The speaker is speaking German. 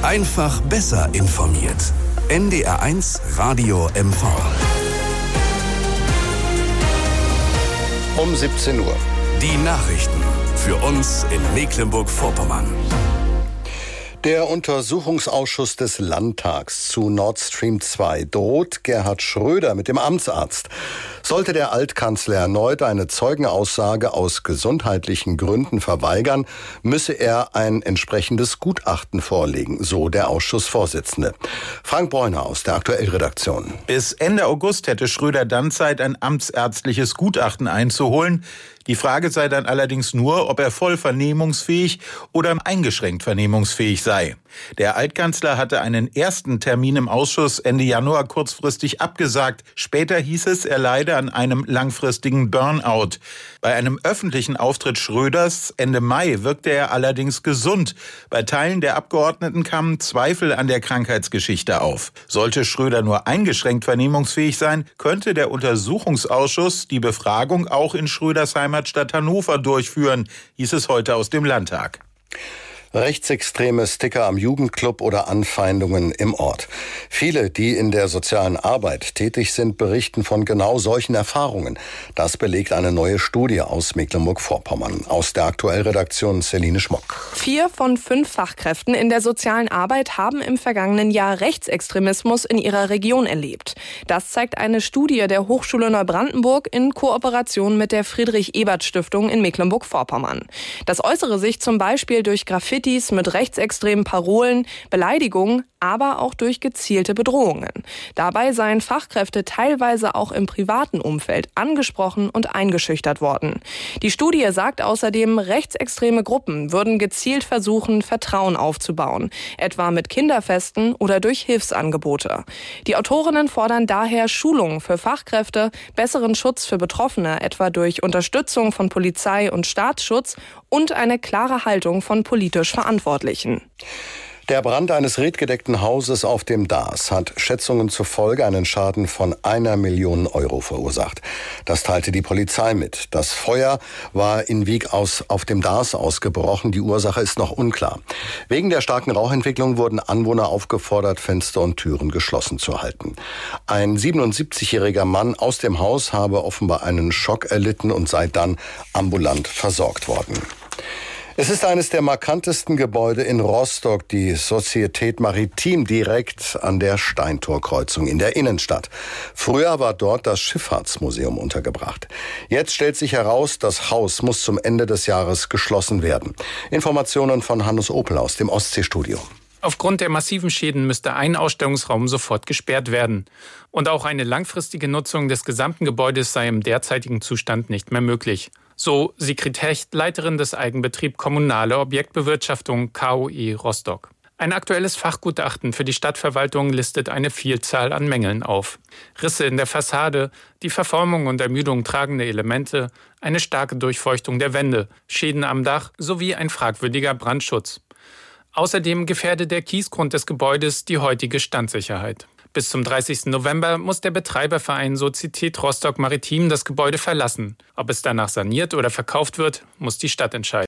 Einfach besser informiert. NDR1 Radio MV. Um 17 Uhr. Die Nachrichten für uns in Mecklenburg-Vorpommern. Der Untersuchungsausschuss des Landtags zu Nord Stream 2 droht Gerhard Schröder mit dem Amtsarzt. Sollte der Altkanzler erneut eine Zeugenaussage aus gesundheitlichen Gründen verweigern, müsse er ein entsprechendes Gutachten vorlegen, so der Ausschussvorsitzende. Frank Bräuner aus der Aktuellredaktion. Bis Ende August hätte Schröder dann Zeit, ein amtsärztliches Gutachten einzuholen. Die Frage sei dann allerdings nur, ob er voll vernehmungsfähig oder eingeschränkt vernehmungsfähig sei. Der Altkanzler hatte einen ersten Termin im Ausschuss Ende Januar kurzfristig abgesagt. Später hieß es, er leide an einem langfristigen Burnout. Bei einem öffentlichen Auftritt Schröders Ende Mai wirkte er allerdings gesund. Bei Teilen der Abgeordneten kamen Zweifel an der Krankheitsgeschichte auf. Sollte Schröder nur eingeschränkt vernehmungsfähig sein, könnte der Untersuchungsausschuss die Befragung auch in Schröders Heimatstadt Hannover durchführen, hieß es heute aus dem Landtag. Rechtsextreme Sticker am Jugendclub oder Anfeindungen im Ort. Viele, die in der sozialen Arbeit tätig sind, berichten von genau solchen Erfahrungen. Das belegt eine neue Studie aus Mecklenburg-Vorpommern. Aus der Aktuellredaktion Celine Schmock. 4 von 5 Fachkräften in der sozialen Arbeit haben im vergangenen Jahr Rechtsextremismus in ihrer Region erlebt. Das zeigt eine Studie der Hochschule Neubrandenburg in Kooperation mit der Friedrich-Ebert-Stiftung in Mecklenburg-Vorpommern. Das äußere sich zum Beispiel durch Graffitis mit rechtsextremen Parolen, Beleidigungen, aber auch durch gezielte Bedrohungen. Dabei seien Fachkräfte teilweise auch im privaten Umfeld angesprochen und eingeschüchtert worden. Die Studie sagt außerdem, rechtsextreme Gruppen würden gezielt versuchen, Vertrauen aufzubauen, etwa mit Kinderfesten oder durch Hilfsangebote. Die Autorinnen fordern daher Schulungen für Fachkräfte, besseren Schutz für Betroffene, etwa durch Unterstützung von Polizei und Staatsschutz und eine klare Haltung von politisch Verantwortlichen. Der Brand eines redgedeckten Hauses auf dem Darß hat Schätzungen zufolge einen Schaden von 1 Million Euro verursacht. Das teilte die Polizei mit. Das Feuer war in Wieg auf dem Darß ausgebrochen. Die Ursache ist noch unklar. Wegen der starken Rauchentwicklung wurden Anwohner aufgefordert, Fenster und Türen geschlossen zu halten. Ein 77-jähriger Mann aus dem Haus habe offenbar einen Schock erlitten und sei dann ambulant versorgt worden. Es ist eines der markantesten Gebäude in Rostock, die Société Maritime, direkt an der Steintorkreuzung in der Innenstadt. Früher war dort das Schifffahrtsmuseum untergebracht. Jetzt stellt sich heraus, das Haus muss zum Ende des Jahres geschlossen werden. Informationen von Hannes Opel aus dem Ostseestudio. Aufgrund der massiven Schäden müsste ein Ausstellungsraum sofort gesperrt werden. Und auch eine langfristige Nutzung des gesamten Gebäudes sei im derzeitigen Zustand nicht mehr möglich. So Sigrid Hecht, Leiterin des Eigenbetriebs Kommunale Objektbewirtschaftung KOI Rostock. Ein aktuelles Fachgutachten für die Stadtverwaltung listet eine Vielzahl an Mängeln auf. Risse in der Fassade, die Verformung und Ermüdung tragender Elemente, eine starke Durchfeuchtung der Wände, Schäden am Dach sowie ein fragwürdiger Brandschutz. Außerdem gefährdet der Kiesgrund des Gebäudes die heutige Standsicherheit. Bis zum 30. November muss der Betreiberverein Société Rostock Maritim das Gebäude verlassen. Ob es danach saniert oder verkauft wird, muss die Stadt entscheiden.